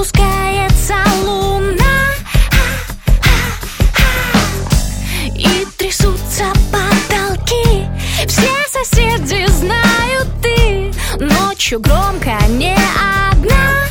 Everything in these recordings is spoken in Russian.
спускается луна, и трясутся потолки. Все соседи знают, ты ночью громко не одна.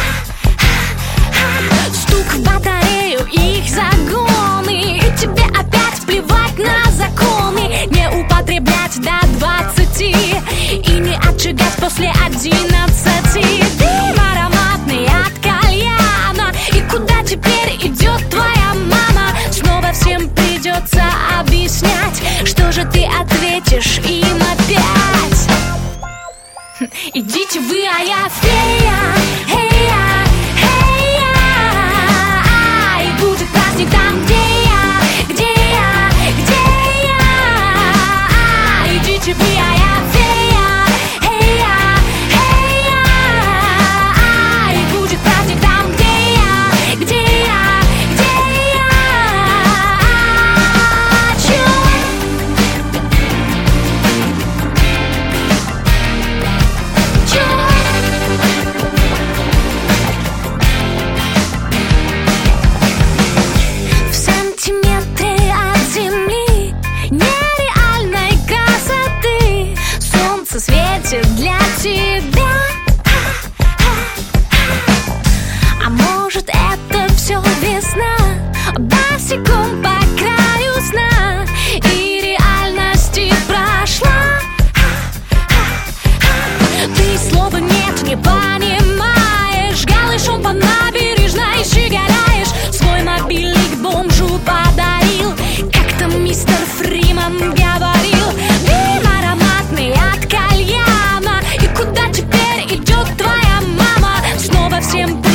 Стук в батарею, их загоны, и тебе опять плевать на законы. Не употреблять до 20 и не отжигать после 11. Дым ароматный от кальяна, и куда теперь идет твоя мама? Снова всем придется объяснять, что же ты ответишь им опять? Идите вы, а я фея, хей-я, хей-я. И будет праздник там, где я, где я, где я. Идите вы, а я фея, хей-я, хей-я. И будет праздник там, где я, где я, где я. В сантиметре от земли нереальной красоты солнце светит для тебя. А может, это все весна, босиком по краю сна, и реальности прошла. Ты слова нет, не понимаешь, голышом по набережной щеголяешь. Свой мобильник бомжу подарил, как там мистер Фриман говорил. Дым ароматный от кальяна, и куда теперь идет твоя мама? Снова всем